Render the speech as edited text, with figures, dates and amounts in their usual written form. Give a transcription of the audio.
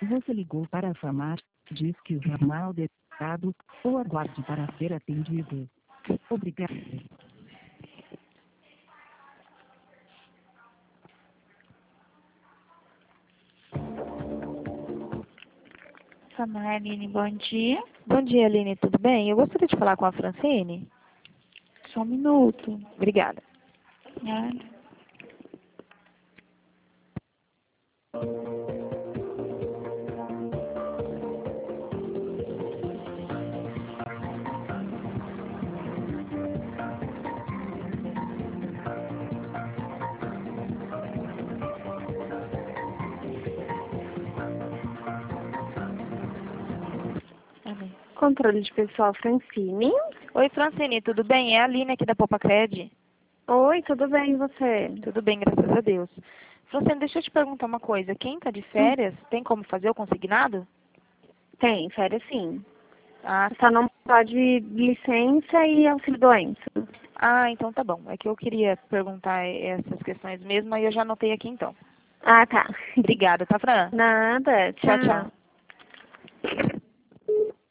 Você ligou para a FAMAR, diz que o ramal detectado, ou aguarde para ser atendido. Obrigado. FAMAR, Aline, bom dia. Bom dia, Aline, tudo bem? Eu gostaria de falar com a Francine. Só um minuto. Obrigada. Nada. Controle de pessoal, Francine. Oi, Francine, tudo bem? É a Aline aqui da Popacred. Oi, tudo bem, e você? Tudo bem, graças a Deus. Francine, deixa eu te perguntar uma coisa. Quem está de férias, tem como fazer o consignado? Tem, férias sim. Ah, Só não pode licença e auxílio doença. Então tá bom. É que eu queria perguntar essas questões mesmo, aí eu já anotei aqui então. Ah, tá. Obrigada, tá, Fran? Nada, Tchau, tchau. tchau.